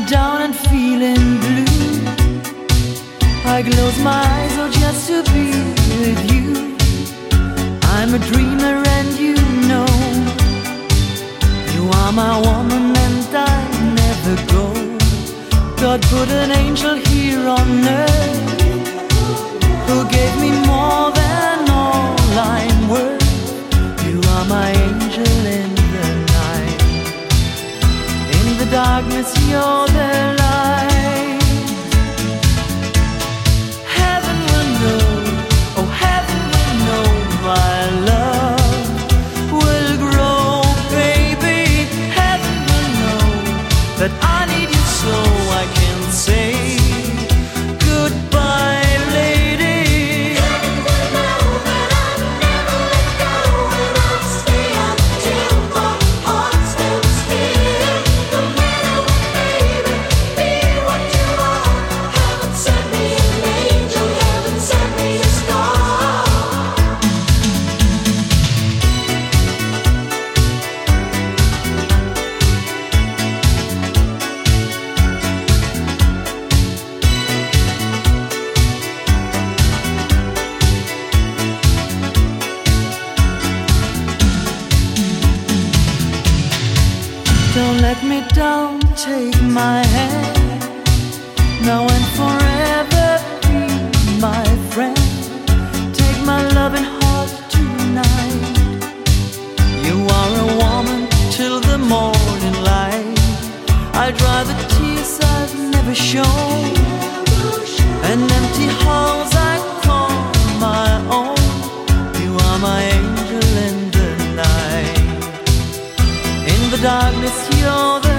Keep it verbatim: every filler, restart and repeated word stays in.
down and feeling blue. I close my eyes, oh, just to be with you. I'm a dreamer and you know you are my woman and I never go. God put an angel here on earth who gave me more than all I'm worth. You are my angel in the night. In the darkness you're the light. Heaven will know, oh heaven will know my love will grow, baby. Heaven will know that I need you so I can say goodbye, lady. Heaven will know that I'll never let go, and I'll stay until my heart stops beating. No matter what, baby, be what you are. Heaven sent me an angel, heaven sent me a star. Don't let me down, take my hand, now and forever be my friend. Take my loving heart tonight. You are a woman till the morning light. I dry the tears I've never shown, and empty halls I call my own. You are my angel in the night. In the darkness you're the